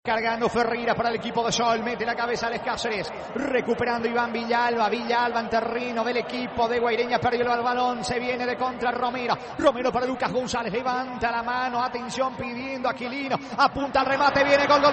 Cargando Ferreira para el equipo de Sol, mete la cabeza a Cáceres, recuperando Iván Villalba en terreno del equipo de Guaireña, perdió el balón, se viene de contra Romero para Lucas González, levanta la mano, atención pidiendo a Aquilino, apunta al remate, viene gol,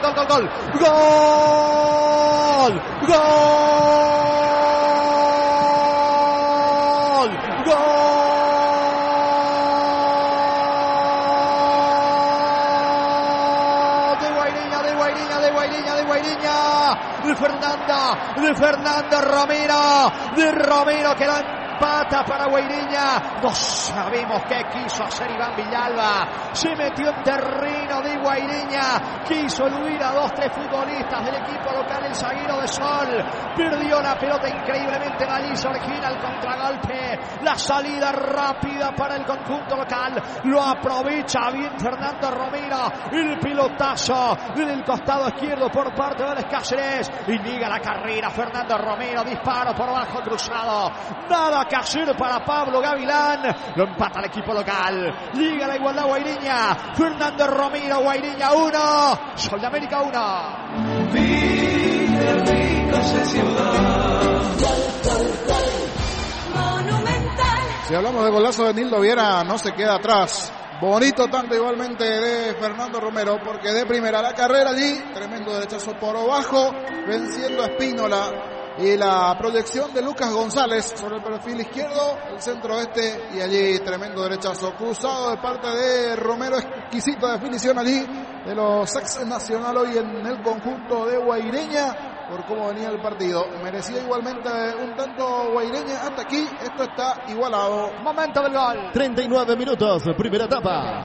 de Fernando Romero que la empata para Guaireña. No sabemos qué quiso hacer Iván Villalba, se metió en terreno de Guaireña, quiso eludir a 2-3 futbolistas del equipo local, el zaguero de Sol, perdió la pelota increíblemente, Galiza origina el contragolpe, la salida rápida para el conjunto local, lo aprovecha bien Fernando Romero, el pilotazo del costado izquierdo por parte de Cáceres, y liga la carrera Fernando Romero, disparo por bajo cruzado, nada que hacer para Pablo Gavilán, lo empata el equipo local, liga la igualdad Guaireña, Fernando Romero, Guaireña 1, Sol de América 1. Si hablamos de golazo de Nildo Viera, no se queda atrás. Bonito tanto igualmente de Fernando Romero, porque de primera la carrera allí, tremendo derechazo por abajo, venciendo a Espínola. Y la proyección de Lucas González sobre el perfil izquierdo, el centro y allí tremendo derechazo cruzado de parte de Romero, exquisita definición allí de los ex Nacional hoy en el conjunto de Guaireña por cómo venía el partido. Merecía igualmente un tanto Guaireña. Hasta aquí esto está igualado. Momento del gol. 39 minutos, primera etapa.